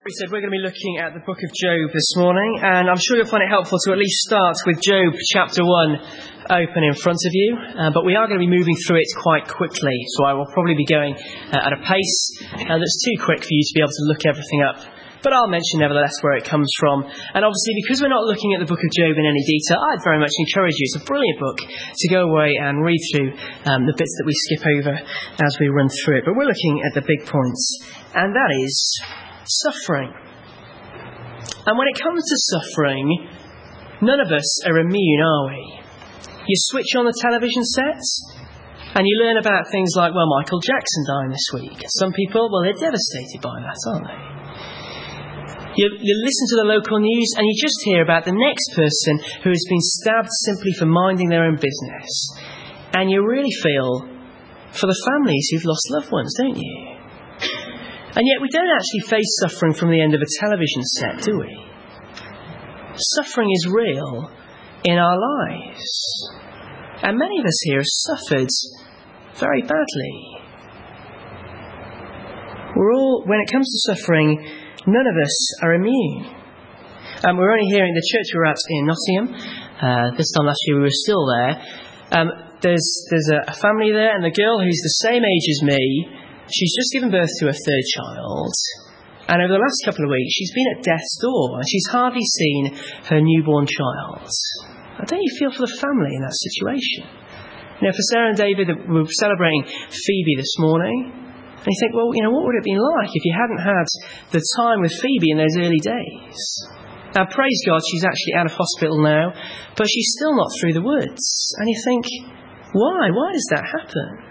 We said we're going to be looking at the book of Job this morning, and I'm sure you'll find it helpful to at least start with Job chapter 1 open in front of you, but we are going to be moving through it quite quickly, so I will probably be going at a pace that's too quick for you to be able to look everything up, but I'll mention nevertheless where it comes from. And obviously, because we're not looking at the book of Job in any detail, I'd very much encourage you. It's a brilliant book to go away and read through the bits that we skip over as we run through it, but we're looking at the big points, and that is suffering. And when it comes to suffering, none of us are immune, are we? You switch on the television set and you learn about things like, well, Michael Jackson dying this week. Some people, well, they're devastated by that, aren't they? You listen to the local news and you just hear about the next person who has been stabbed simply for minding their own business. And you really feel for the families who've lost loved ones, don't you? And yet we don't actually face suffering from the end of a television set, do we? Suffering is real in our lives. And many of us here have suffered very badly. When it comes to suffering, none of us are immune. We're only here in the church we were at in Nottingham. This time last year we were still there. There's a family there, and the girl who's the same age as me, she's just given birth to her third child, and over the last couple of weeks she's been at death's door and she's hardly seen her newborn child. Don't you feel for the family in that situation? You know, for Sarah and David, we were celebrating Phoebe this morning, and you think, well, you know, what would it have been like if you hadn't had the time with Phoebe in those early days? Now, praise God, she's actually out of hospital now, but she's still not through the woods. And you think, why? Why does that happen?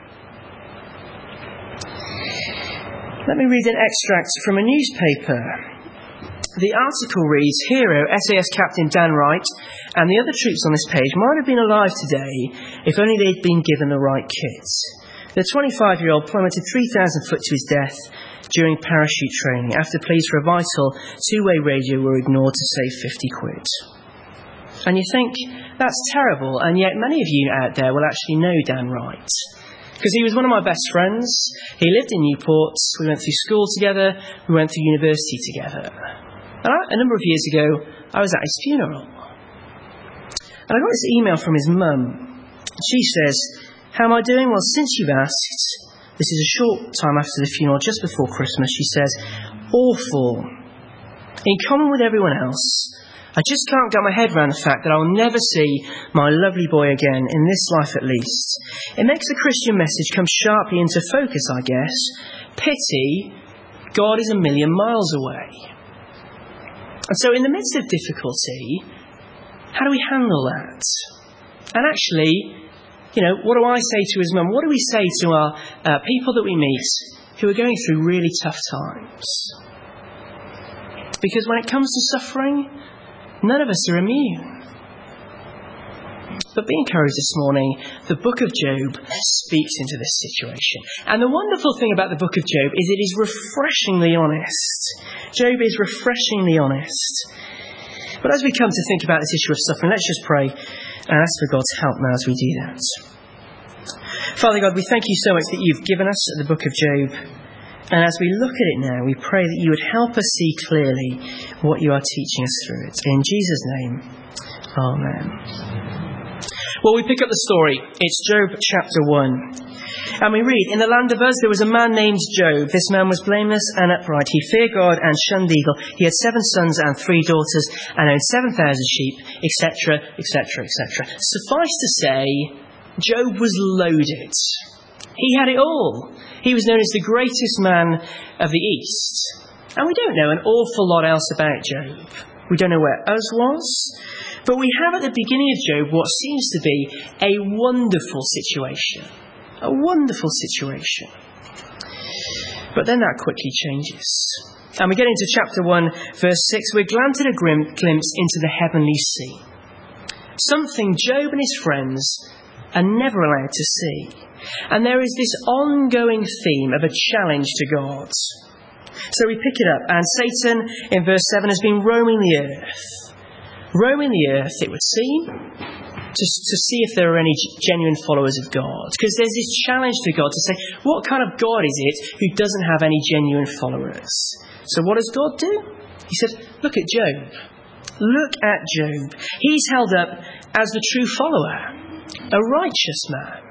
Let me read an extract from a newspaper. The article reads, "Hero SAS Captain Dan Wright and the other troops on this page might have been alive today if only they'd been given the right kit. The 25-year-old plummeted 3,000 foot to his death during parachute training after pleas for a vital two-way radio were ignored to save 50 quid. And you think, that's terrible, and yet many of you out there will actually know Dan Wright. Because he was one of my best friends. He lived in Newport. We went through school together. We went through university together. And a number of years ago, I was at his funeral. And I got this email from his mum. She says, "How am I doing? Well, since you've asked," this is a short time after the funeral, just before Christmas, she says, "Awful. In common with everyone else, I just can't get my head around the fact that I'll never see my lovely boy again, in this life at least. It makes the Christian message come sharply into focus, I guess. Pity, God is a million miles away." And so in the midst of difficulty, how do we handle that? And actually, you know, what do I say to his mum? What do we say to our people that we meet who are going through really tough times? Because when it comes to suffering, none of us are immune. But be encouraged this morning, the book of Job speaks into this situation. And the wonderful thing about the book of Job is it is refreshingly honest. Job is refreshingly honest. But as we come to think about this issue of suffering, let's just pray and ask for God's help now as we do that. Father God, we thank you so much that you've given us the book of Job. And as we look at it now, we pray that you would help us see clearly what you are teaching us through it. In Jesus' name, amen. Well, we pick up the story. It's Job chapter 1. And we read, "In the land of Uz there was a man named Job. This man was blameless and upright. He feared God and shunned evil. He had 7 sons and 3 daughters and owned 7,000 sheep, etc., etc., etc." Suffice to say, Job was loaded. He had it all. He was known as the greatest man of the East. And we don't know an awful lot else about Job. We don't know where Uz was. But we have at the beginning of Job what seems to be a wonderful situation. A wonderful situation. But then that quickly changes. And we get into chapter 1, verse 6. We're granted a glimpse into the heavenly sea. Something Job and his friends are never allowed to see. And there is this ongoing theme of a challenge to God. So we pick it up, and Satan, in verse 7, has been roaming the earth. Roaming the earth, it would seem, to see if there are any genuine followers of God. Because there's this challenge to God to say, what kind of God is it who doesn't have any genuine followers? So what does God do? He said, look at Job. Look at Job. He's held up as the true follower, a righteous man.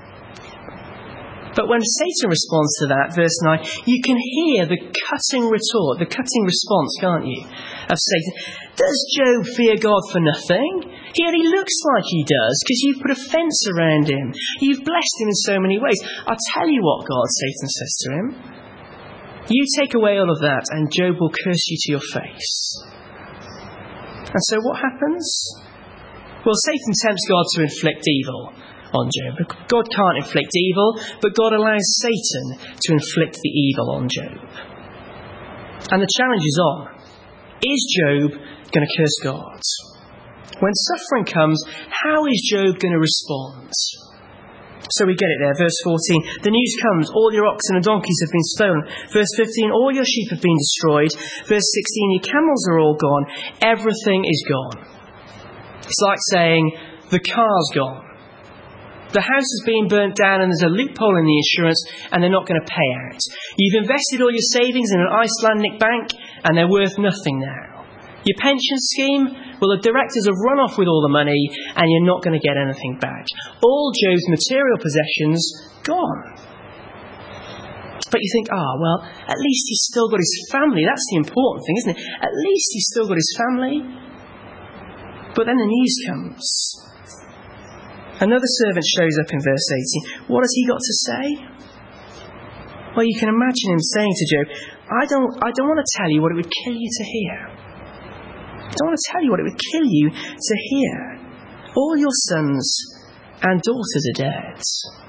But when Satan responds to that, verse 9, you can hear the cutting retort, the cutting response, can't you, of Satan. Does Job fear God for nothing? He only looks like he does because you've put a fence around him. You've blessed him in so many ways. I'll tell you what, God, Satan says to him. You take away all of that and Job will curse you to your face. And so what happens? Well, Satan tempts God to inflict evil on Job. God can't inflict evil, but God allows Satan to inflict the evil on Job. And the challenge is on. Is Job going to curse God? When suffering comes, how is Job going to respond? So we get it there, verse 14. The news comes, all your oxen and donkeys have been stolen. Verse 15, all your sheep have been destroyed. Verse 16, your camels are all gone. Everything is gone. It's like saying, the car's gone. The house is being burnt down and there's a loophole in the insurance and they're not going to pay out. You've invested all your savings in an Icelandic bank and they're worth nothing now. Your pension scheme, well, the directors have run off with all the money and you're not going to get anything back. All Job's material possessions gone. But you think, well, at least he's still got his family. That's the important thing, isn't it? At least he's still got his family. But then the news comes. Another servant shows up in verse 18. What has he got to say? Well, you can imagine him saying to Job, I don't want to tell you what it would kill you to hear. I don't want to tell you what it would kill you to hear. All your sons and daughters are dead.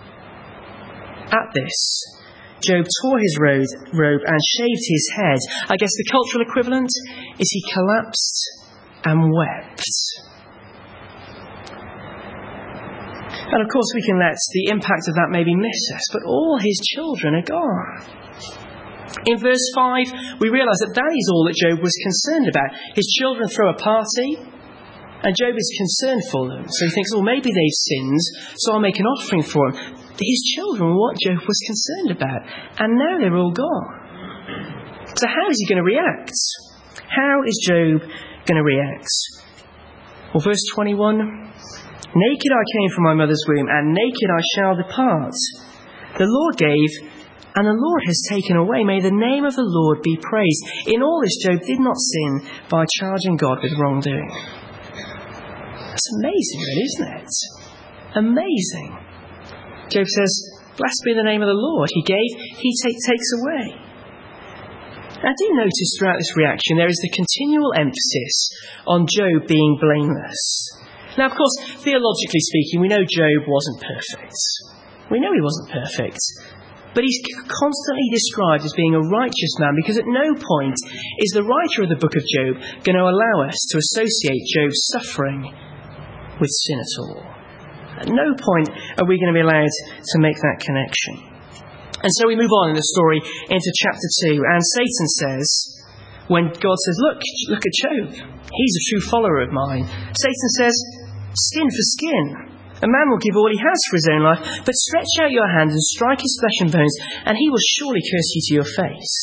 At this, Job tore his robe and shaved his head. I guess the cultural equivalent is he collapsed and wept. And of course we can let the impact of that maybe miss us, but all his children are gone. In verse 5, we realise that is all that Job was concerned about. His children throw a party, and Job is concerned for them. So he thinks, maybe they've sinned, so I'll make an offering for them. His children were what Job was concerned about, and now they're all gone. So how is he going to react? How is Job going to react? Well, verse 21... Naked I came from my mother's womb, and naked I shall depart. The Lord gave, and the Lord has taken away. May the name of the Lord be praised. In all this, Job did not sin by charging God with wrongdoing. That's amazing, really, isn't it? Amazing. Job says, blessed be the name of the Lord. He gave, he takes away. Now, do notice throughout this reaction, there is the continual emphasis on Job being blameless. Now, of course, theologically speaking, we know Job wasn't perfect. We know he wasn't perfect. But he's constantly described as being a righteous man because at no point is the writer of the book of Job going to allow us to associate Job's suffering with sin at all. At no point are we going to be allowed to make that connection. And so we move on in the story into chapter 2, and Satan says, when God says, look at Job, he's a true follower of mine. Satan says, skin for skin. A man will give all he has for his own life, but stretch out your hand and strike his flesh and bones, and he will surely curse you to your face.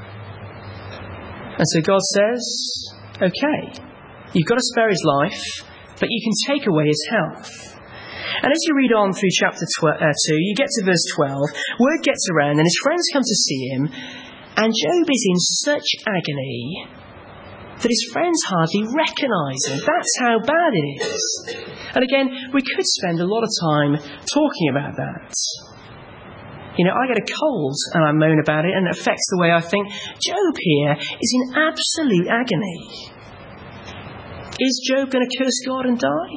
And so God says, okay, you've got to spare his life, but you can take away his health. And as you read on through chapter 2, you get to verse 12, word gets around and his friends come to see him, and Job is in such agony that his friends hardly recognise him. That's how bad it is. And again, we could spend a lot of time talking about that. I get a cold and I moan about it and it affects the way I think. Job here is in absolute agony. Is Job going to curse God and die?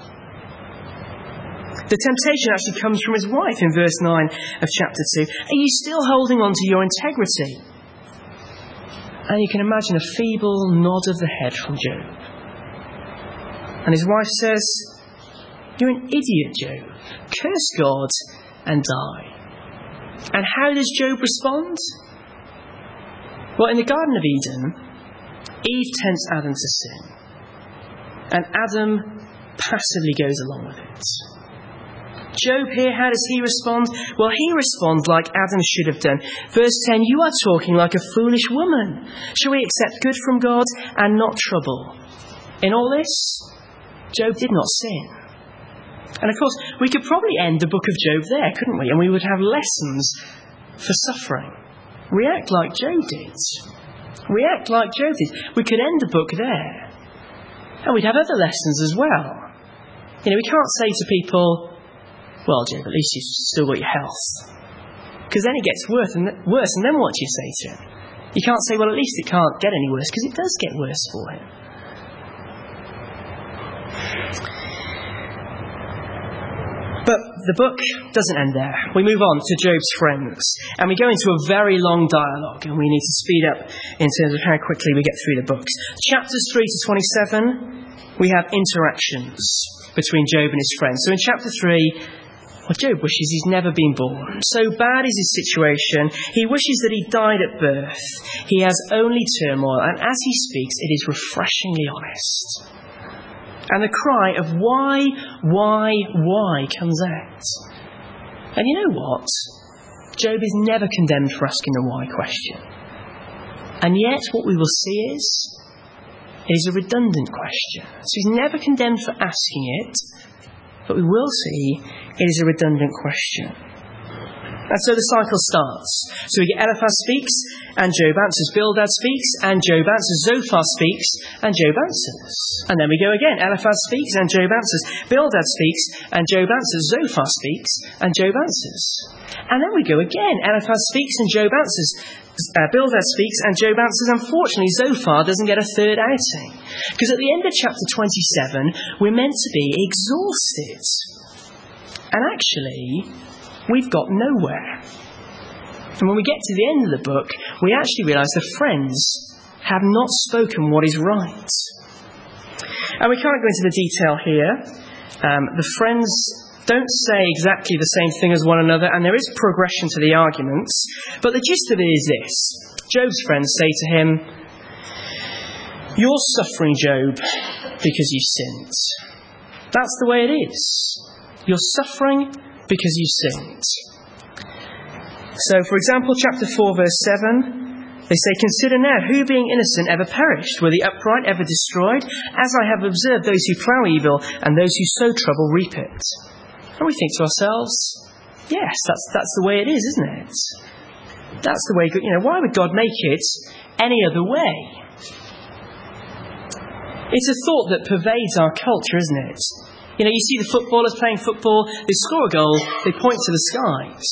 The temptation actually comes from his wife in verse 9 of chapter 2. Are you still holding on to your integrity? And you can imagine a feeble nod of the head from Job. And his wife says, you're an idiot, Job. Curse God and die. And how does Job respond? Well, in the Garden of Eden, Eve tempts Adam to sin. And Adam passively goes along with it. Job here, how does he respond? Well, he responds like Adam should have done. Verse 10, you are talking like a foolish woman. Shall we accept good from God and not trouble? In all this, Job did not sin. And of course, we could probably end the book of Job there, couldn't we? And we would have lessons for suffering. React like Job did. React like Job did. We could end the book there. And we'd have other lessons as well. We can't say to people, well, Job, at least you've still got your health. Because then it gets worse, and then what do you say to him? You can't say, well, at least it can't get any worse, because it does get worse for him. But the book doesn't end there. We move on to Job's friends. And we go into a very long dialogue, and we need to speed up in terms of how quickly we get through the books. Chapters 3 to 27, we have interactions between Job and his friends. So in chapter 3, Job wishes he's never been born. So bad is his situation. He wishes that he died at birth. He has only turmoil, and as he speaks, it is refreshingly honest. And the cry of why comes out. And you know what? Job is never condemned for asking the why question. And yet what we will see is, it is a redundant question. So he's never condemned for asking it, but we will see it is a redundant question. And so the cycle starts. So we get Eliphaz speaks, and Job answers. Bildad speaks, and Job answers. Zophar speaks, and Job answers. And then we go again. Eliphaz speaks, and Job answers. Bildad speaks, and Job answers. Zophar speaks, and Job answers. And then we go again. Eliphaz speaks, and Job answers. Bildad speaks, and Job answers. Unfortunately, Zophar doesn't get a third outing. Because at the end of chapter 27, we're meant to be exhausted. And actually, we've got nowhere. And when we get to the end of the book, we actually realise the friends have not spoken what is right. And we can't go into the detail here. The friends don't say exactly the same thing as one another, and there is progression to the arguments. But the gist of it is this. Job's friends say to him, you're suffering, Job, because you sinned. That's the way it is. You're suffering because you sinned. So, for example, chapter 4, verse 7, they say, consider now, who being innocent ever perished? Were the upright ever destroyed? As I have observed, those who plough evil and those who sow trouble reap it. And we think to ourselves, yes, that's the way it is, isn't it? That's the way, why would God make it any other way? It's a thought that pervades our culture, isn't it? You see the footballers playing football, they score a goal, they point to the skies.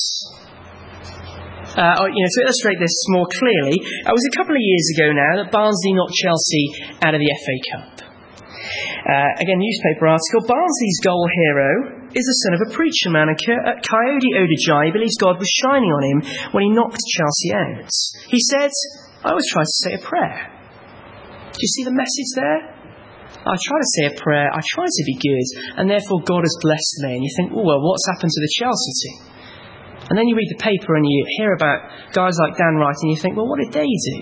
To illustrate this more clearly, it was a couple of years ago now that Barnsley knocked Chelsea out of the FA Cup. Again, newspaper article, Barnsley's goal hero is the son of a preacher man, Coyote Odujayi believes God was shining on him when he knocked Chelsea out. He said, I always try to say a prayer. Do you see the message there? I try to say a prayer, I try to be good, and therefore God has blessed me. And you think, what's happened to the Chelsea team? And then you read the paper and you hear about guys like Dan Wright, and you think, what did they do?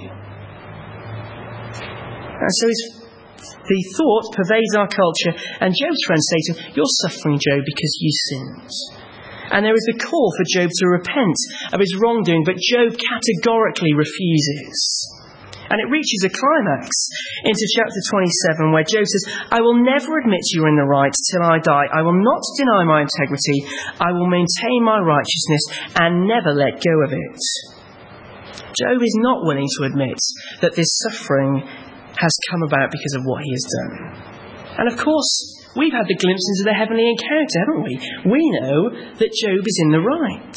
And so the thought pervades our culture, and Job's friends say to him, you're suffering, Job, because you sinned. And there is a call for Job to repent of his wrongdoing, but Job categorically refuses. And it reaches a climax into chapter 27 where Job says, I will never admit you are in the right till I die. I will not deny my integrity. I will maintain my righteousness and never let go of it. Job is not willing to admit that this suffering has come about because of what he has done. And of course, we've had the glimpse into the heavenly encounter, haven't we? We know that Job is in the right.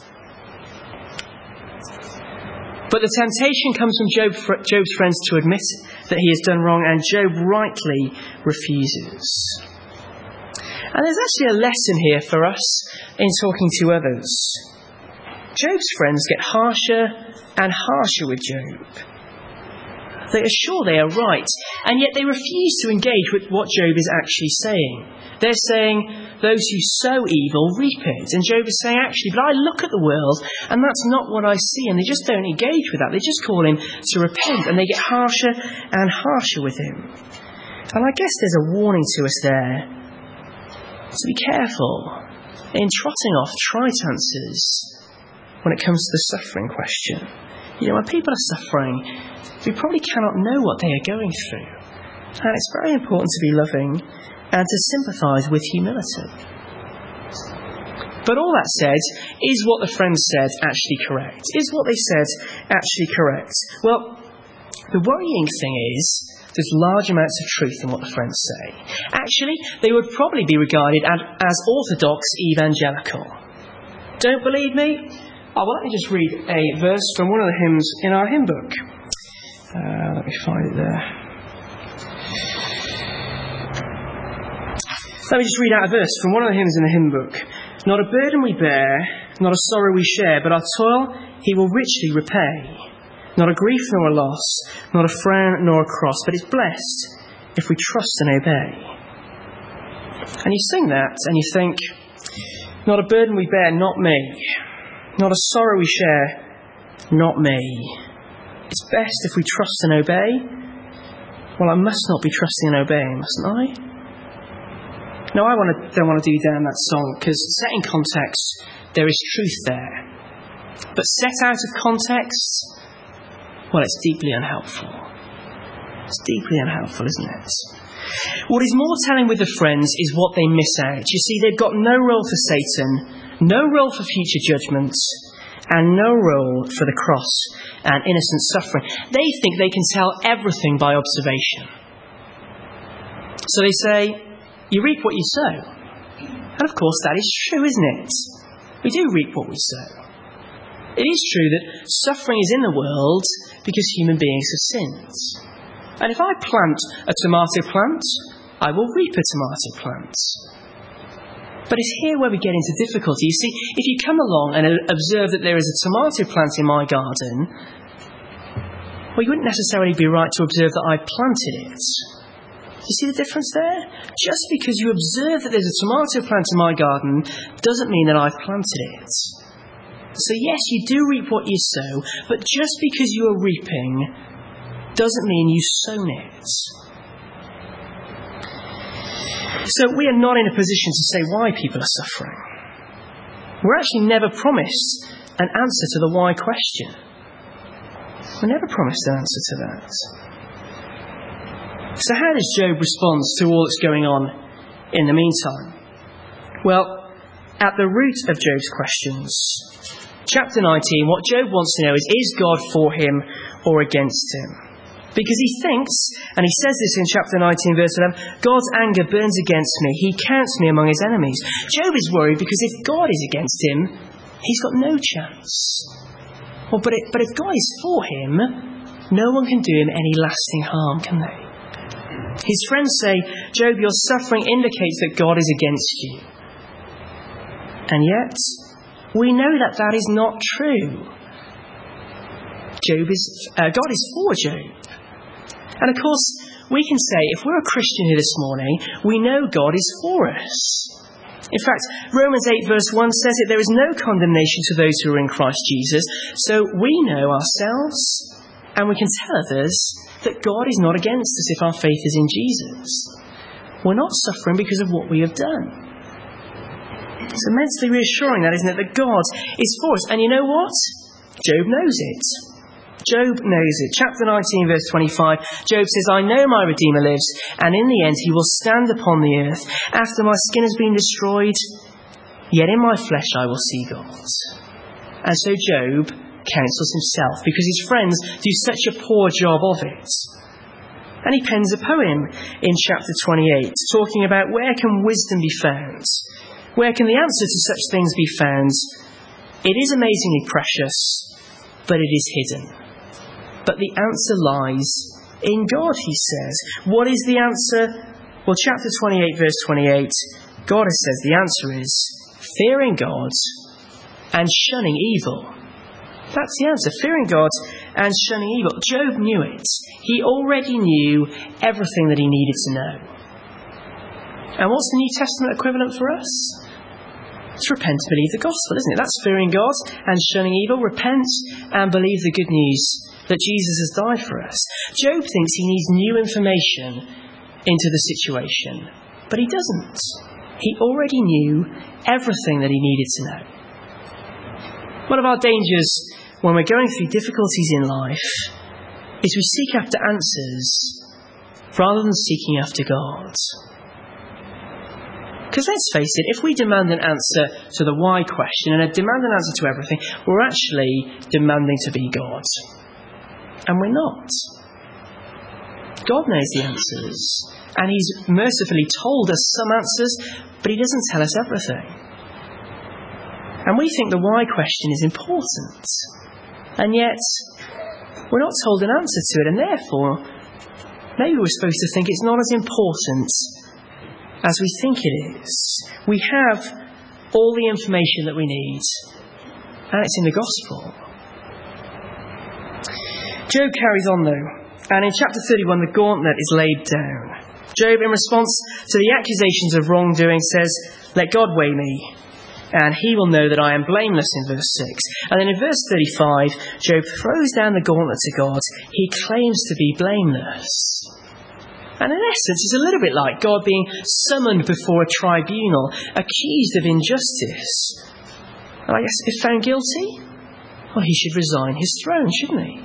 But the temptation comes from Job's friends to admit that he has done wrong, and Job rightly refuses. And there's actually a lesson here for us in talking to others. Job's friends get harsher and harsher with Job. They are sure they are right, and yet they refuse to engage with what Job is actually saying. They're saying, those who sow evil reap it. And Job is saying, actually, but I look at the world, and that's not what I see. And they just don't engage with that. They just call him to repent, and they get harsher and harsher with him. And I guess there's a warning to us there So be careful in trotting off trite answers when it comes to the suffering question. When people are suffering, we probably cannot know what they are going through. And it's very important to be loving and to sympathise with humility. But all that said, is what the friends said actually correct? Is what they said actually correct? Well, the worrying thing is there's large amounts of truth in what the friends say. Actually, they would probably be regarded as orthodox evangelical. Don't believe me? Oh, well, let me just read a verse from one of the hymns in our hymn book. Let me find it there. Let me just read out a verse from one of the hymns in the hymn book. Not a burden we bear, not a sorrow we share, but our toil he will richly repay. Not a grief nor a loss, not a frown nor a cross, but it's blessed if we trust and obey. And you sing that and you think, not a burden we bear, not me. Not a sorrow we share, not me. It's best if we trust and obey. Well, I must not be trusting and obeying, mustn't I? Now, I don't want to do down that song, because set in context, there is truth there. But set out of context, well, it's deeply unhelpful. It's deeply unhelpful, isn't it? What is more telling with the friends is what they miss out. You see, they've got no role for Satan, no role for future judgments, and no role for the cross and innocent suffering. They think they can tell everything by observation. So they say, you reap what you sow. And of course that is true, isn't it? We do reap what we sow. It is true that suffering is in the world because human beings have sinned. And if I plant a tomato plant, I will reap a tomato plant. But it's here where we get into difficulty. You see, if you come along and observe that there is a tomato plant in my garden, well, you wouldn't necessarily be right to observe that I planted it. You see the difference there? Just because you observe that there's a tomato plant in my garden doesn't mean that I've planted it. So yes, you do reap what you sow, but just because you are reaping doesn't mean you've sown it. So we are not in a position to say why people are suffering. We're actually never promised an answer to the why question. We're never promised an answer to that. So how does Job respond to all that's going on in the meantime? Well, at the root of Job's questions, chapter 19, what Job wants to know is God for him or against him? Because he thinks, and he says this in chapter 19, verse 11, God's anger burns against me. He counts me among his enemies. Job is worried because if God is against him, he's got no chance. Well, but if God is for him, no one can do him any lasting harm, can they? His friends say, Job, your suffering indicates that God is against you. And yet, we know that that is not true. God is for Job. And of course, we can say, if we're a Christian here this morning, we know God is for us. In fact, Romans 8 verse 1 says that there is no condemnation to those who are in Christ Jesus. So we know ourselves, and we can tell others, that God is not against us if our faith is in Jesus. We're not suffering because of what we have done. It's immensely reassuring, that, isn't it, that God is for us. And you know what? Job knows it. Job knows it. Chapter 19, verse 25, Job says, I know my Redeemer lives, and in the end he will stand upon the earth. After my skin has been destroyed, yet in my flesh I will see God. And so Job counsels himself, because his friends do such a poor job of it. And he pens a poem in chapter 28, talking about where can wisdom be found? Where can the answer to such things be found? It is amazingly precious, but it is hidden. But the answer lies in God, he says. What is the answer? Well, chapter 28, verse 28, God says the answer is fearing God and shunning evil. That's the answer, fearing God and shunning evil. Job knew it. He already knew everything that he needed to know. And what's the New Testament equivalent for us? It's repent and believe the gospel, isn't it? That's fearing God and shunning evil. Repent and believe the good news that Jesus has died for us. Job thinks he needs new information into the situation, but he doesn't. He already knew everything that he needed to know. One of our dangers when we're going through difficulties in life is we seek after answers rather than seeking after God. Because let's face it, if we demand an answer to the why question and demand an answer to everything, we're actually demanding to be God. And we're not. God knows the answers, and he's mercifully told us some answers, but he doesn't tell us everything. And we think the why question is important, and yet we're not told an answer to it, and therefore maybe we're supposed to think it's not as important as we think it is. We have all the information that we need, and it's in the gospel. Job carries on though, and in chapter 31 the gauntlet is laid down. Job, in response to the accusations of wrongdoing, says, "Let God weigh me, and he will know that I am blameless," in verse 6. And then in verse 35, Job throws down the gauntlet to God. He claims to be blameless. And in essence, it's a little bit like God being summoned before a tribunal, accused of injustice. And I guess if found guilty, well, he should resign his throne, shouldn't he?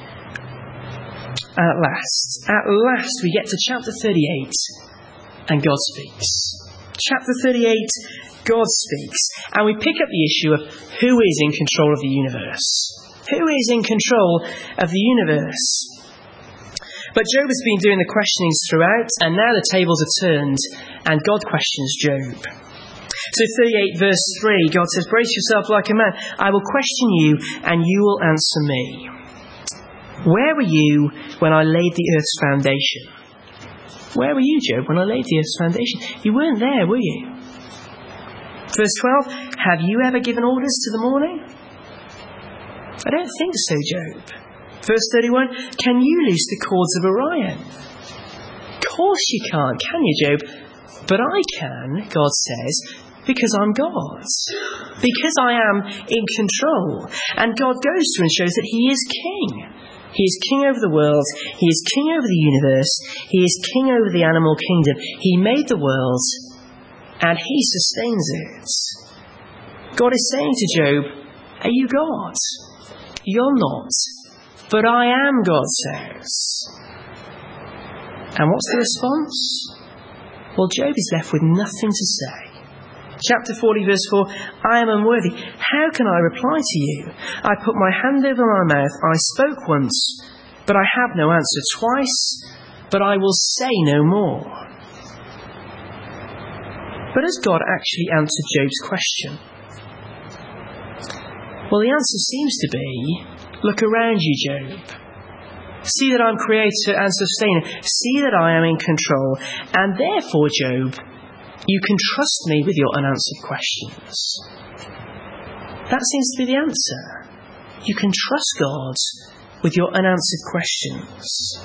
And at last, we get to chapter 38, and God speaks. Chapter 38, God speaks, and we pick up the issue of who is in control of the universe. Who is in control of the universe? But Job has been doing the questionings throughout, and now the tables are turned, and God questions Job. So 38 verse 3, God says, "Brace yourself like a man. I will question you, and you will answer me. Where were you when I laid the earth's foundation?" Where were you, Job, when I laid the earth's foundation? You weren't there, were you? Verse 12, "Have you ever given orders to the morning?" I don't think so, Job. Verse 31, "Can you loose the cords of Orion?" Of course you can't, can you, Job? But I can, God says, because I'm God. Because I am in control. And God goes through and shows that he is king. He is king over the world. He is king over the universe. He is king over the animal kingdom. He made the world, and he sustains it. God is saying to Job, "Are you God? You're not. But I am," God says. And what's the response? Well, Job is left with nothing to say. Chapter 40, verse 4, "I am unworthy. How can I reply to you? I put my hand over my mouth. I spoke once, but I have no answer. Twice, but I will say no more." But has God actually answered Job's question? Well, the answer seems to be, look around you, Job. See that I'm creator and sustainer. See that I am in control. And therefore, Job, you can trust me with your unanswered questions. That seems to be the answer. You can trust God with your unanswered questions.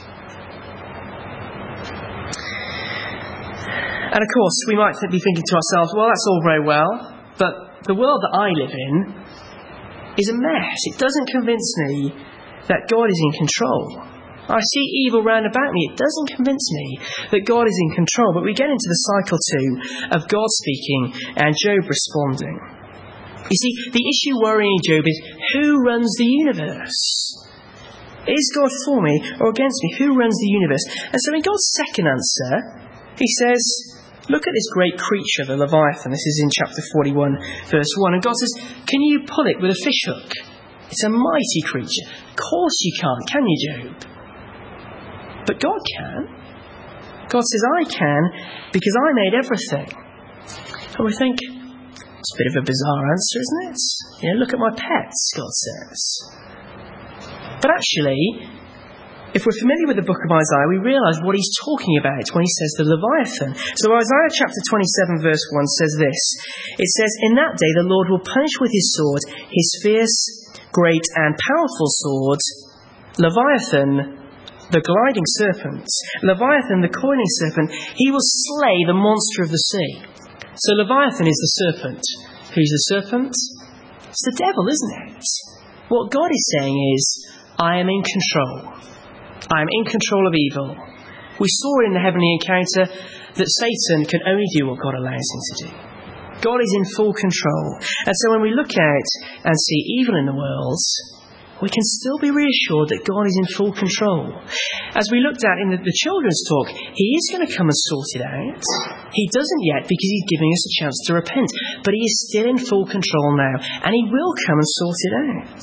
And of course, we might be thinking to ourselves, well, that's all very well, but the world that I live in is a mess. It doesn't convince me that God is in control. I see evil round about me. It doesn't convince me that God is in control. But we get into the cycle too of God speaking and Job responding. You see, the issue worrying Job is, who runs the universe? Is God for me or against me? Who runs the universe? And so in God's second answer, he says, look at this great creature, the Leviathan. This is in chapter 41, verse 1. And God says, can you pull it with a fishhook? It's a mighty creature. Of course you can't, can you, Job? But God can. God says, I can, because I made everything. And we think, it's a bit of a bizarre answer, isn't it? You know, look at my pets, God says. But actually, if we're familiar with the book of Isaiah, we realise what he's talking about when he says the Leviathan. So Isaiah chapter 27 verse 1 says this. It says, in that day the Lord will punish with his sword, his fierce, great and powerful sword, Leviathan, the gliding serpent, Leviathan, the coiling serpent. He will slay the monster of the sea. So Leviathan is the serpent. Who's the serpent? It's the devil, isn't it? What God is saying is, I am in control. I am in control of evil. We saw in the heavenly encounter that Satan can only do what God allows him to do. God is in full control. And so when we look out and see evil in the world, we can still be reassured that God is in full control. As we looked at in the children's talk, he is going to come and sort it out. He doesn't yet because he's giving us a chance to repent. But he is still in full control now, and he will come and sort it out.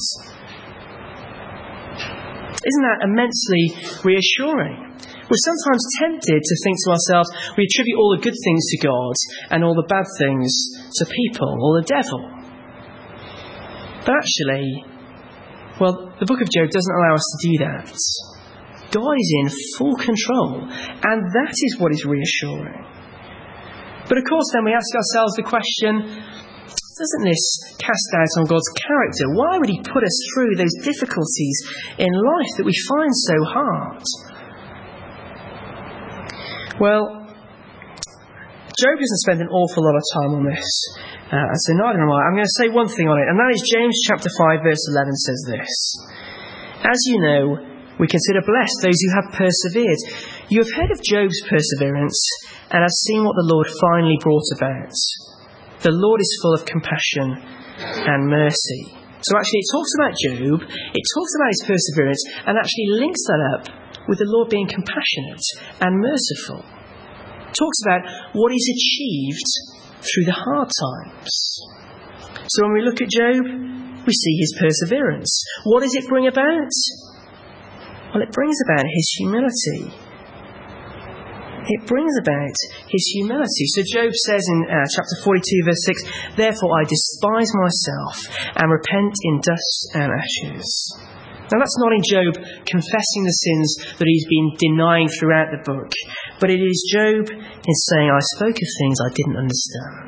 Isn't that immensely reassuring? We're sometimes tempted to think to ourselves, we attribute all the good things to God and all the bad things to people or the devil. But actually, the book of Job doesn't allow us to do that. God is in full control, and that is what is reassuring. But of course, then we ask ourselves the question, doesn't this cast doubt on God's character? Why would he put us through those difficulties in life that we find so hard? Well, Job doesn't spend an awful lot of time on this, so neither am I. I'm going to say one thing on it, and that is James chapter 5 verse 11 says this. As you know, we consider blessed those who have persevered. You have heard of Job's perseverance and have seen what the Lord finally brought about. The Lord is full of compassion and mercy. So actually it talks about Job, it talks about his perseverance, and actually links that up with the Lord being compassionate and merciful. It talks about what he's achieved through the hard times. So when we look at Job, we see his perseverance. What does it bring about? Well, it brings about his humility. It brings about his humility. So Job says in chapter 42 verse 6, therefore I despise myself and repent in dust and ashes. Now that's not in Job confessing the sins that he's been denying throughout the book, but it is Job in saying, I spoke of things I didn't understand.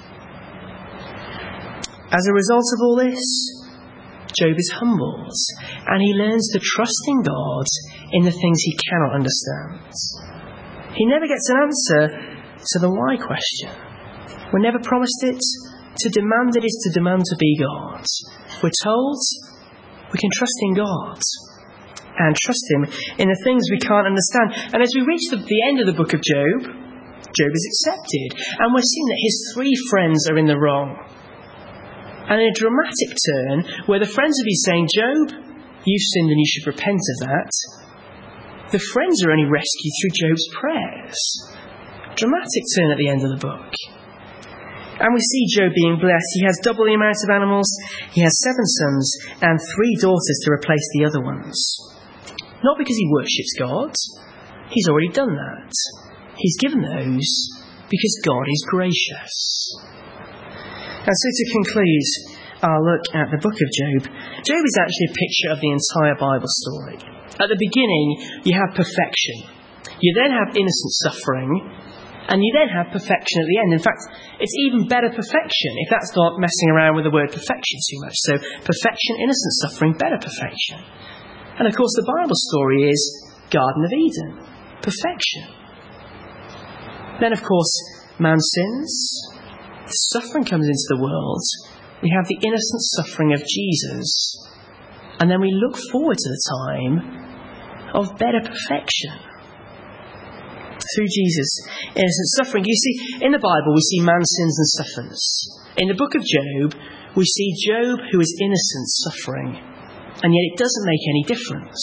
As a result of all this, Job is humbled, and he learns to trust in God in the things he cannot understand. He never gets an answer to the why question. We're never promised it. To demand it is to demand to be God. We're told we can trust in God and trust him in the things we can't understand. And as we reach the end of the book of Job, Job is accepted. And we're seeing that his three friends are in the wrong. And in a dramatic turn, where the friends would be saying, Job, you've sinned and you should repent of that, the friends are only rescued through Job's prayers. Dramatic turn at the end of the book. And we see Job being blessed. He has double the amount of animals. He has 7 sons and 3 daughters to replace the other ones. Not because he worships God. He's already done that. He's given those because God is gracious. And so to conclude our look at the book of Job, Job is actually a picture of the entire Bible story. At the beginning, you have perfection. You then have innocent suffering. And you then have perfection at the end. In fact, it's even better perfection, if that's not messing around with the word perfection too much. So perfection, innocent suffering, better perfection. And of course the Bible story is Garden of Eden. Perfection. Then of course man sins. Suffering comes into the world. We have the innocent suffering of Jesus. And then we look forward to the time of better perfection. Through Jesus' innocent suffering. You see, in the Bible we see man sins and suffers. In the book of Job, we see Job who is innocent suffering, and yet it doesn't make any difference.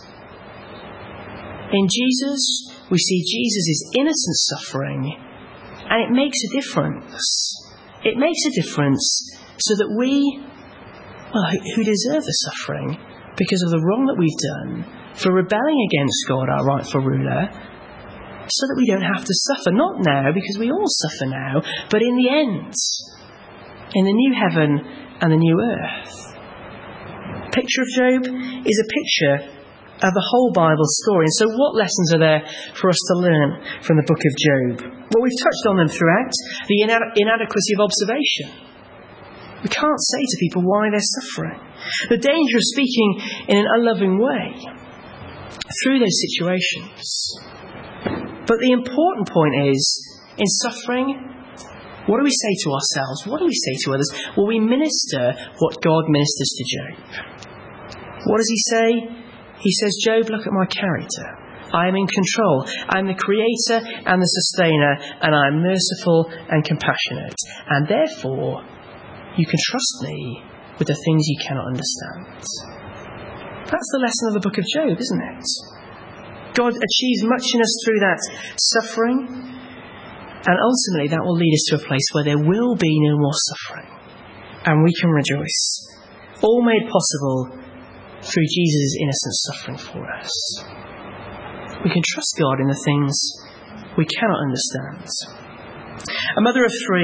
In Jesus, we see Jesus' innocent suffering, and it makes a difference. It makes a difference so that we, who deserve the suffering because of the wrong that we've done, for rebelling against God, our rightful ruler, so that we don't have to suffer, not now, because we all suffer now, but in the end, in the new heaven and the new earth. The picture of Job is a picture of the whole Bible story. And so what lessons are there for us to learn from the book of Job? Well, we've touched on them throughout. The inadequacy of observation. We can't say to people why they're suffering. The danger of speaking in an unloving way through those situations. But the important point is, in suffering, what do we say to ourselves? What do we say to others? Well, we minister what God ministers to Job. What does he say? He says, Job, look at my character. I am in control. I am the creator and the sustainer, and I am merciful and compassionate. And therefore, you can trust me with the things you cannot understand. That's the lesson of the book of Job, isn't it? God achieves much in us through that suffering, and ultimately that will lead us to a place where there will be no more suffering, and we can rejoice. All made possible through Jesus' innocent suffering for us. We can trust God in the things we cannot understand. A mother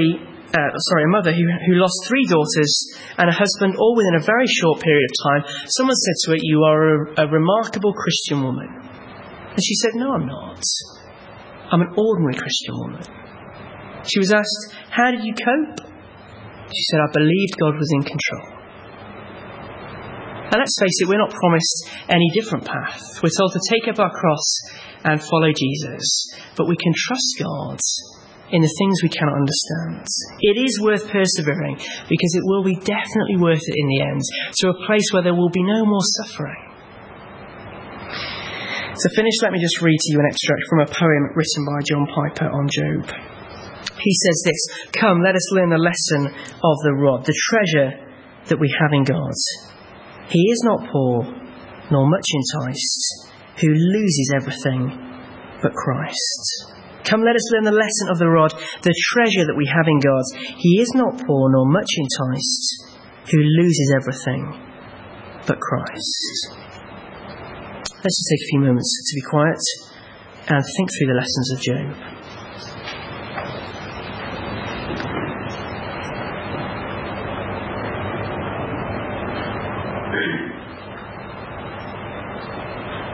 who lost 3 daughters and a husband all within a very short period of time, someone said to her, "You are a remarkable Christian woman." And she said, "No, I'm not. I'm an ordinary Christian woman." She was asked, "How did you cope?" She said, "I believed God was in control." And let's face it, we're not promised any different path. We're told to take up our cross and follow Jesus. But we can trust God in the things we cannot understand. It is worth persevering because it will be definitely worth it in the end, to a place where there will be no more suffering. To finish, let me just read to you an extract from a poem written by John Piper on Job. He says this: "Come, let us learn the lesson of the rod, the treasure that we have in God. He is not poor, nor much enticed, who loses everything but Christ." Come, let us learn the lesson of the rod, the treasure that we have in God. He is not poor, nor much enticed, who loses everything but Christ. Let's just take a few moments to be quiet and think through the lessons of Job.